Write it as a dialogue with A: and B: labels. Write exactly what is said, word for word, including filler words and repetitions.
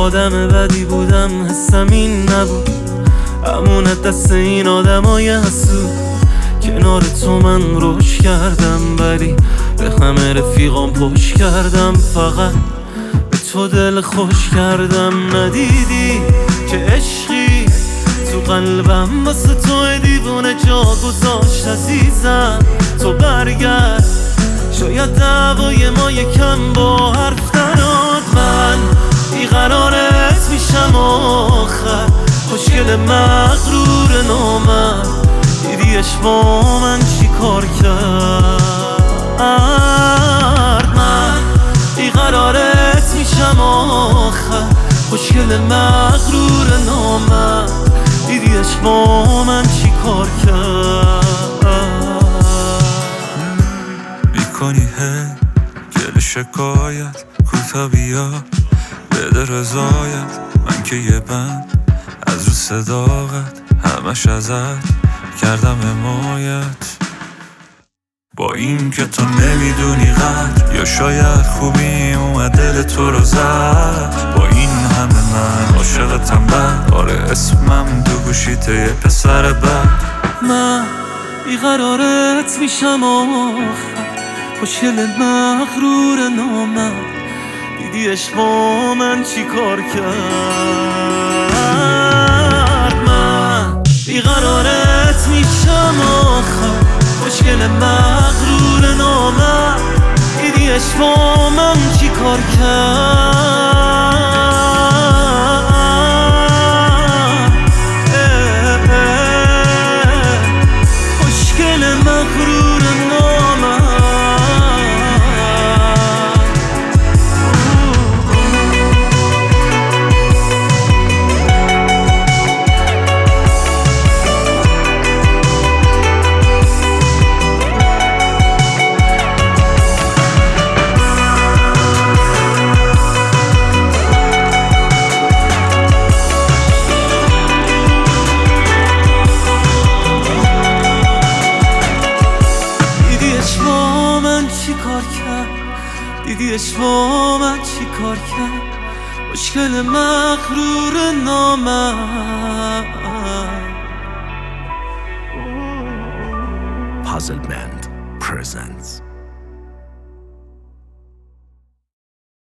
A: آدم بدی بودم، حسم این نبود. امونت دست این آدمای حسود. کنار تو من روش کردم، ولی به همه رفیقام پشت کردم. فقط به تو دل خوش کردم. ندیدی که عشقی تو قلبم واسه تو دیوونه جا گذاشت. عزیزم تو برگرد، شاید دعوای ما یکم با حرف دراد. من بیقرارت میشم آخر، خوشگل مغرور نامرد. دیدیش با من چی کار کرد؟ من بیقرارت میشم آخر، خوشگل مغرور نامرد. دیدیش با من چی کار کرد؟
B: میکنی هی گل شکایت، کوتا بیا بده رضایت. من که یه بند از رو صداقت، همش ازت کردم حمایت. با این که تو نمیدونی قدر، یا شاید خوبی اومد دل تو رو زد. با این همه من عاشقتم بد، آره اسمم دو گوشیته یه پسر بد.
A: من بیقرارت میشم آخر، خوشگل مغرور نامرد. دیدیش با من چی کار کرد؟ من بیقرارت میشم آخر، خوشگل مغرور نامرد. دیدیش با من چی کار کرد؟ خوشگل مغرور نامرد. دیدیش با من چی کار کرد؟ مشکل مغرور نامرد.
C: Puzzle Band presents